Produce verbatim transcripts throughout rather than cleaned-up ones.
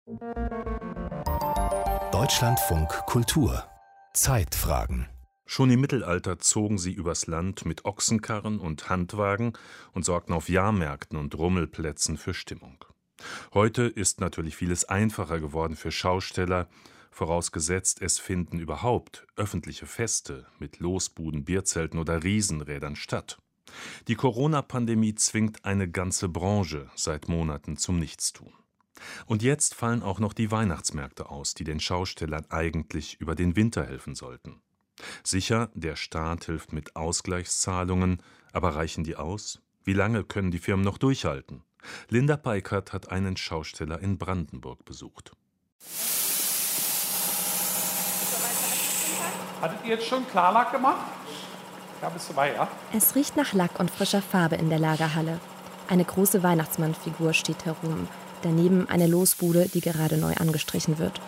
Deutschlandfunk Kultur Zeitfragen. Schon im Mittelalter zogen sie übers Land mit Ochsenkarren und Handwagen und sorgten auf Jahrmärkten und Rummelplätzen für Stimmung. Heute ist natürlich vieles einfacher geworden für Schausteller, vorausgesetzt es finden überhaupt öffentliche Feste mit Losbuden, Bierzelten oder Riesenrädern statt. Die Corona-Pandemie zwingt eine ganze Branche seit Monaten zum Nichtstun. Und jetzt fallen auch noch die Weihnachtsmärkte aus, die den Schaustellern eigentlich über den Winter helfen sollten. Sicher, der Staat hilft mit Ausgleichszahlungen, aber reichen die aus? Wie lange können die Firmen noch durchhalten? Linda Peikert hat einen Schausteller in Brandenburg besucht. Hattet ihr jetzt schon Klarlack gemacht? Ja, bist du bei, ja? Es riecht nach Lack und frischer Farbe in der Lagerhalle. Eine große Weihnachtsmannfigur steht herum. Daneben eine Losbude, die gerade neu angestrichen wird.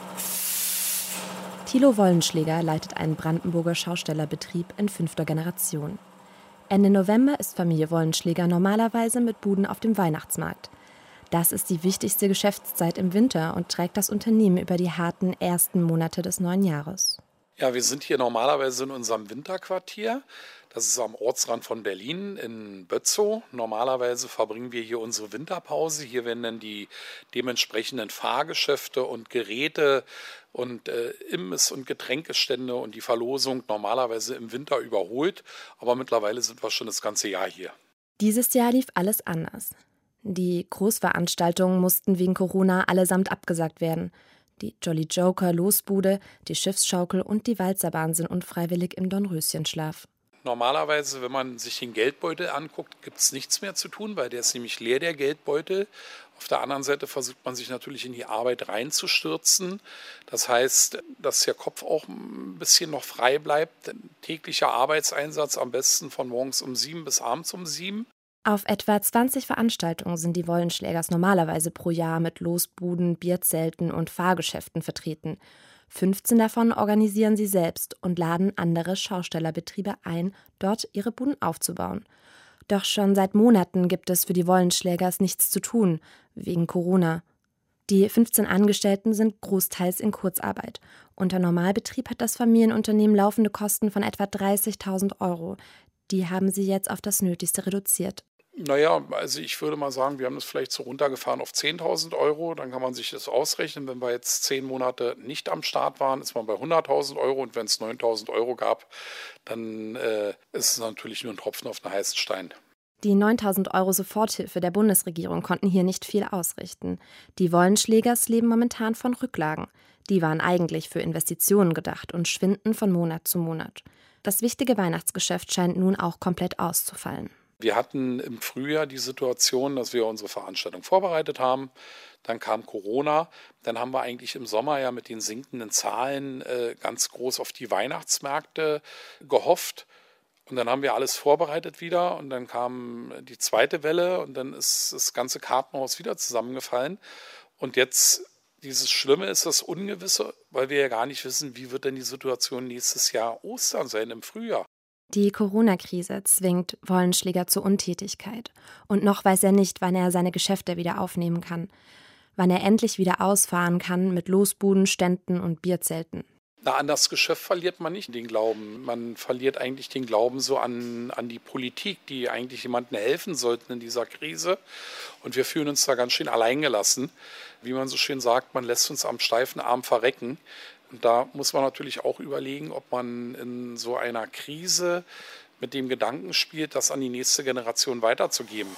Thilo Wollenschläger leitet einen Brandenburger Schaustellerbetrieb in fünfter Generation. Ende November ist Familie Wollenschläger normalerweise mit Buden auf dem Weihnachtsmarkt. Das ist die wichtigste Geschäftszeit im Winter und trägt das Unternehmen über die harten ersten Monate des neuen Jahres. Ja, wir sind hier normalerweise in unserem Winterquartier. Das ist am Ortsrand von Berlin in Bötzow. Normalerweise verbringen wir hier unsere Winterpause. Hier werden dann die dementsprechenden Fahrgeschäfte und Geräte und äh, Imbiss- und Getränkestände und die Verlosung normalerweise im Winter überholt. Aber mittlerweile sind wir schon das ganze Jahr hier. Dieses Jahr lief alles anders. Die Großveranstaltungen mussten wegen Corona allesamt abgesagt werden. Die Jolly Joker Losbude, die Schiffsschaukel und die Walzerbahn sind unfreiwillig im Dornröschenschlaf. Normalerweise, wenn man sich den Geldbeutel anguckt, gibt es nichts mehr zu tun, weil der ist nämlich leer, der Geldbeutel. Auf der anderen Seite versucht man sich natürlich in die Arbeit reinzustürzen. Das heißt, dass der Kopf auch ein bisschen noch frei bleibt. Täglicher Arbeitseinsatz am besten von morgens um sieben bis abends um sieben. Auf etwa zwanzig Veranstaltungen sind die Wollenschlägers normalerweise pro Jahr mit Losbuden, Bierzelten und Fahrgeschäften vertreten. fünfzehn davon organisieren sie selbst und laden andere Schaustellerbetriebe ein, dort ihre Buden aufzubauen. Doch schon seit Monaten gibt es für die Wollenschlägers nichts zu tun, wegen Corona. Die fünfzehn Angestellten sind großteils in Kurzarbeit. Unter Normalbetrieb hat das Familienunternehmen laufende Kosten von etwa dreißigtausend Euro. Die haben sie jetzt auf das Nötigste reduziert. Naja, also ich würde mal sagen, wir haben das vielleicht so runtergefahren auf zehntausend Euro. Dann kann man sich das ausrechnen. Wenn wir jetzt zehn Monate nicht am Start waren, ist man bei hunderttausend Euro. Und wenn es neuntausend Euro gab, dann äh, ist es natürlich nur ein Tropfen auf den heißen Stein. Die neuntausend Euro Soforthilfe der Bundesregierung konnten hier nicht viel ausrichten. Die Wollenschlägers leben momentan von Rücklagen. Die waren eigentlich für Investitionen gedacht und schwinden von Monat zu Monat. Das wichtige Weihnachtsgeschäft scheint nun auch komplett auszufallen. Wir hatten im Frühjahr die Situation, dass wir unsere Veranstaltung vorbereitet haben. Dann kam Corona. Dann haben wir eigentlich im Sommer ja mit den sinkenden Zahlen äh, ganz groß auf die Weihnachtsmärkte gehofft. Und dann haben wir alles vorbereitet wieder. Und dann kam die zweite Welle und dann ist das ganze Kartenhaus wieder zusammengefallen. Und jetzt, dieses Schlimme ist das Ungewisse, weil wir ja gar nicht wissen, wie wird denn die Situation nächstes Jahr Ostern sein im Frühjahr. Die Corona-Krise zwingt Wollenschläger zur Untätigkeit. Und noch weiß er nicht, wann er seine Geschäfte wieder aufnehmen kann. Wann er endlich wieder ausfahren kann mit Losbuden, Ständen und Bierzelten. Na, an das Geschäft verliert man nicht den Glauben. Man verliert eigentlich den Glauben so an, an die Politik, die eigentlich jemandem helfen sollten in dieser Krise. Und wir fühlen uns da ganz schön alleingelassen. Wie man so schön sagt, man lässt uns am steifen Arm verrecken. Und da muss man natürlich auch überlegen, ob man in so einer Krise mit dem Gedanken spielt, das an die nächste Generation weiterzugeben.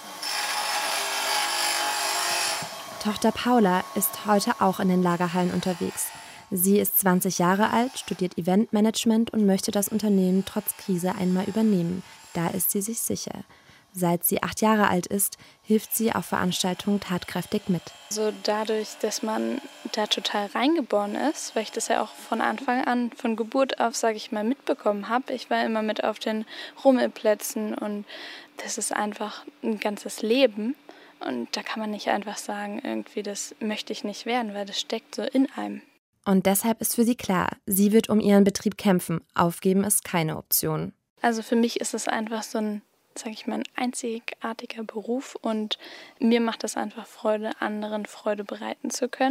Tochter Paula ist heute auch in den Lagerhallen unterwegs. Sie ist zwanzig Jahre alt, studiert Eventmanagement und möchte das Unternehmen trotz Krise einmal übernehmen. Da ist sie sich sicher. Seit sie acht Jahre alt ist, hilft sie auf Veranstaltungen tatkräftig mit. Also dadurch, dass man da total reingeboren ist, weil ich das ja auch von Anfang an, von Geburt auf, sage ich mal, mitbekommen habe. Ich war immer mit auf den Rummelplätzen und das ist einfach ein ganzes Leben. Und da kann man nicht einfach sagen, irgendwie, das möchte ich nicht werden, weil das steckt so in einem. Und deshalb ist für sie klar, sie wird um ihren Betrieb kämpfen. Aufgeben ist keine Option. Also für mich ist es einfach so ein, sage ich mal, ein einzigartiger Beruf und mir macht es einfach Freude, anderen Freude bereiten zu können.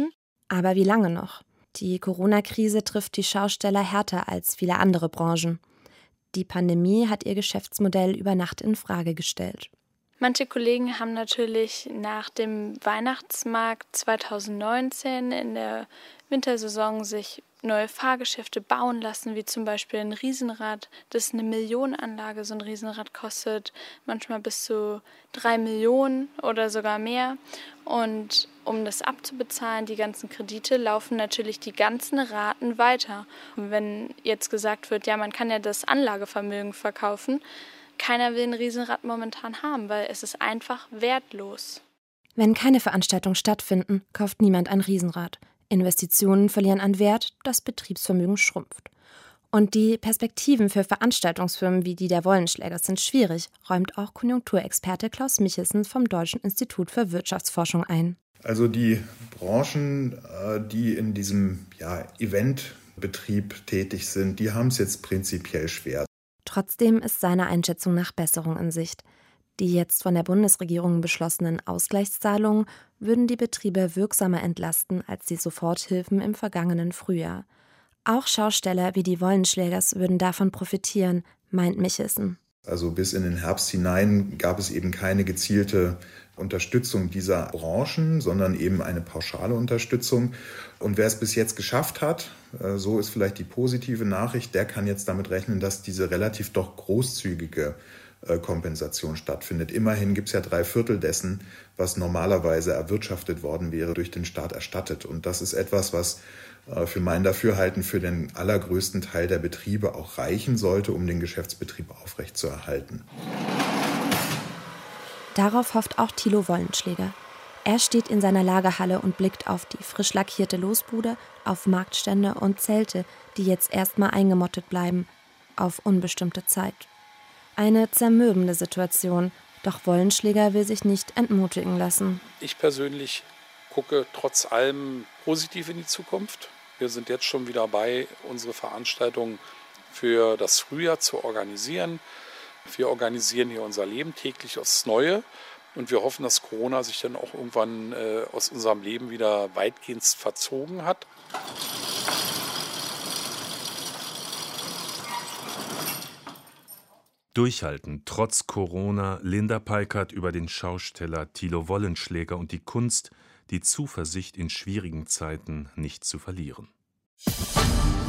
Aber wie lange noch? Die Corona-Krise trifft die Schausteller härter als viele andere Branchen. Die Pandemie hat ihr Geschäftsmodell über Nacht in Frage gestellt. Manche Kollegen haben natürlich nach dem Weihnachtsmarkt zweitausendneunzehn in der Wintersaison sich neue Fahrgeschäfte bauen lassen, wie zum Beispiel ein Riesenrad, das eine Millionenanlage, so ein Riesenrad kostet, manchmal bis zu drei Millionen oder sogar mehr. Und um das abzubezahlen, die ganzen Kredite, laufen natürlich die ganzen Raten weiter. Und wenn jetzt gesagt wird, ja, man kann ja das Anlagevermögen verkaufen, keiner will ein Riesenrad momentan haben, weil es ist einfach wertlos. Wenn keine Veranstaltungen stattfinden, kauft niemand ein Riesenrad. Investitionen verlieren an Wert, das Betriebsvermögen schrumpft. Und die Perspektiven für Veranstaltungsfirmen wie die der Wollenschlägers sind schwierig, räumt auch Konjunkturexperte Klaus Michelsen vom Deutschen Institut für Wirtschaftsforschung ein. Also die Branchen, die in diesem ja, Eventbetrieb tätig sind, die haben es jetzt prinzipiell schwer. Trotzdem ist seiner Einschätzung nach Besserung in Sicht. Die jetzt von der Bundesregierung beschlossenen Ausgleichszahlungen würden die Betriebe wirksamer entlasten als die Soforthilfen im vergangenen Frühjahr. Auch Schausteller wie die Wollenschlägers würden davon profitieren, meint Michelsen. Also bis in den Herbst hinein gab es eben keine gezielte Unterstützung dieser Branchen, sondern eben eine pauschale Unterstützung. Und wer es bis jetzt geschafft hat, so ist vielleicht die positive Nachricht, der kann jetzt damit rechnen, dass diese relativ doch großzügige Kompensation stattfindet. Immerhin gibt es ja drei Viertel dessen, was normalerweise erwirtschaftet worden wäre, durch den Staat erstattet. Und das ist etwas, was für mein Dafürhalten für den allergrößten Teil der Betriebe auch reichen sollte, um den Geschäftsbetrieb aufrechtzuerhalten. Darauf hofft auch Thilo Wollenschläger. Er steht in seiner Lagerhalle und blickt auf die frisch lackierte Losbude, auf Marktstände und Zelte, die jetzt erstmal eingemottet bleiben, auf unbestimmte Zeit. Eine zermürbende Situation, doch Wollenschläger will sich nicht entmutigen lassen. Ich persönlich gucke trotz allem positiv in die Zukunft. Wir sind jetzt schon wieder dabei, unsere Veranstaltungen für das Frühjahr zu organisieren. Wir organisieren hier unser Leben täglich aufs Neue und wir hoffen, dass Corona sich dann auch irgendwann äh, aus unserem Leben wieder weitgehend verzogen hat. Durchhalten, trotz Corona, Linda Peikert über den Schausteller Thilo Wollenschläger und die Kunst, die Zuversicht in schwierigen Zeiten nicht zu verlieren.